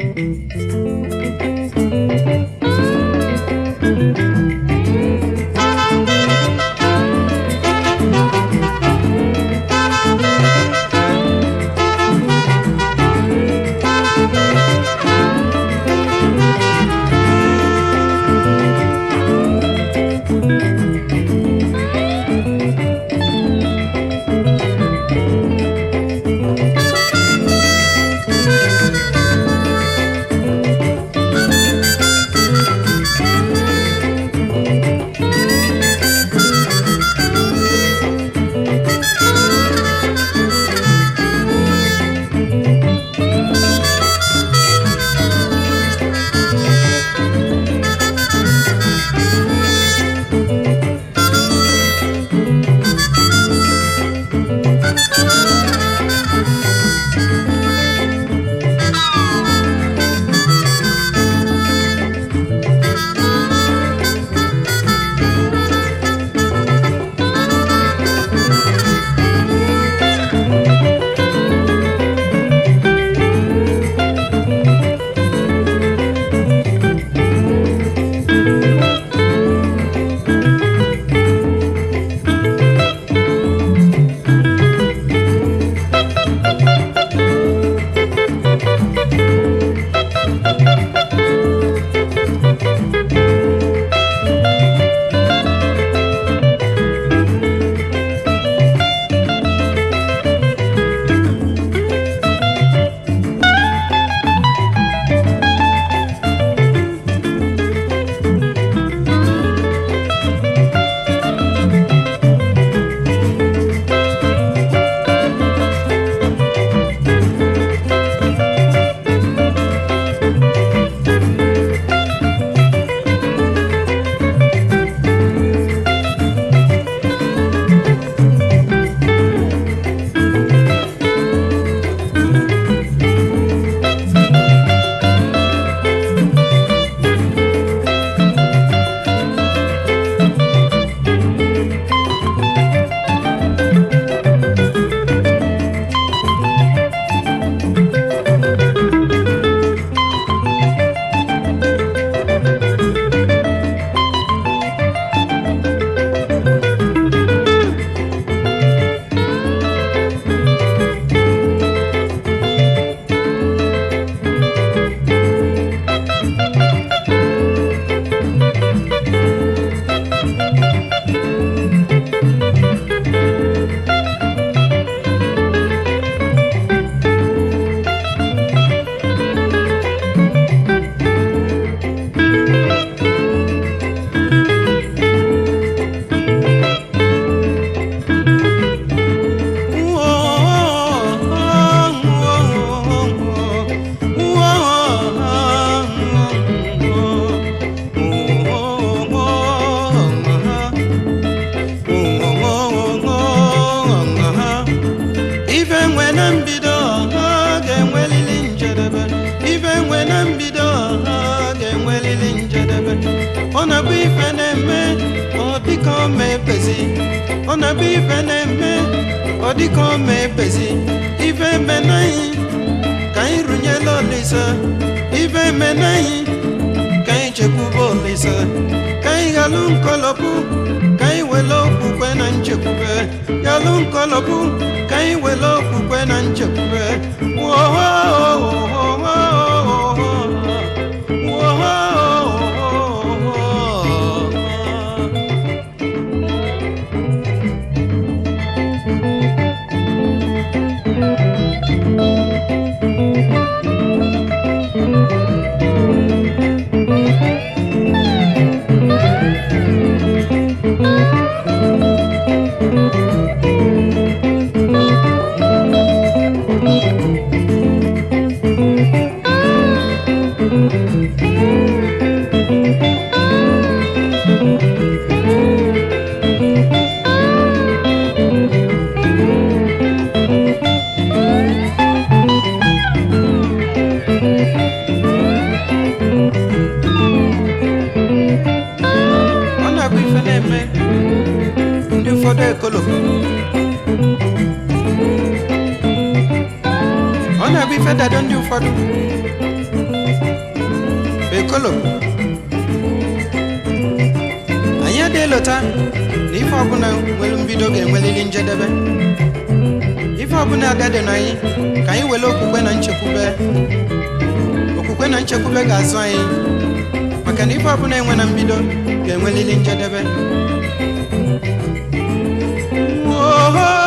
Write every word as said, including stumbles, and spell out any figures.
Ona bi feneme odi kon me pesi. Ona bi feneme odi kon me pesi. Ife menai kai runyelo lisa. Ife menai kai chekubo lisa. Kai galun kolopu kai welo kukwe na nchekube. Galun kolopu kai welo kukwe na nchekube. Whoa, whoa, whoa, whoa, whoa. Ona bi feda don't do for kolo anyị adịghị lọta na ife ọbụla nwere mbido ga-enwelili njedebe. Ife ọbụla adadị na anyị ka anyị were okwukwe na nchekwube okwukwe na nchekwube ga-azụ anyị, maka na ife ọbụla enwe na mbido ga-enwelili njedebe. Oh